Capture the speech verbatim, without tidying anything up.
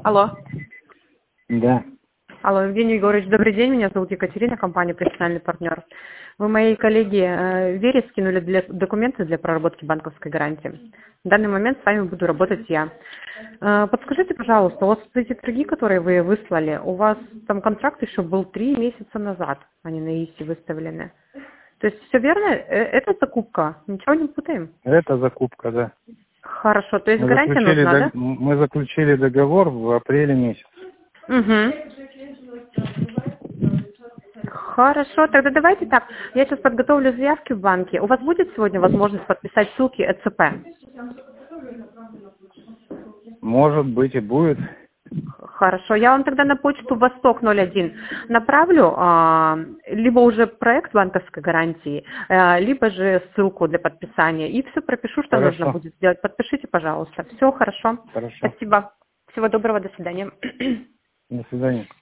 Алло. Да. Алло, Евгений Егорович, добрый день. Меня зовут Екатерина, компания «Профессиональный партнер». Вы моей коллеге э, Вере скинули для, документы для проработки банковской гарантии. В данный момент с вами буду работать я. Э, подскажите, пожалуйста, у вас эти торги, которые вы выслали, у вас там контракт еще был три месяца назад, они на ИСИ выставлены. То есть все верно? Э, Это закупка? Ничего не путаем? Это закупка, да. Хорошо, то есть Мы гарантия заключили, нужна, да? дог- мы заключили договор в апреле месяце. Угу. Хорошо, тогда давайте так. Я сейчас подготовлю заявки в банке. У вас будет сегодня возможность подписать ссылки ЭЦП? Может быть и будет. Хорошо, я вам тогда на почту Восток ноль один направлю, а, либо уже проект банковской гарантии, а, либо же ссылку для подписания. И все пропишу, что Хорошо. нужно будет сделать. Подпишите, пожалуйста. Все хорошо. Хорошо. Спасибо. Всего доброго, до свидания. До свидания.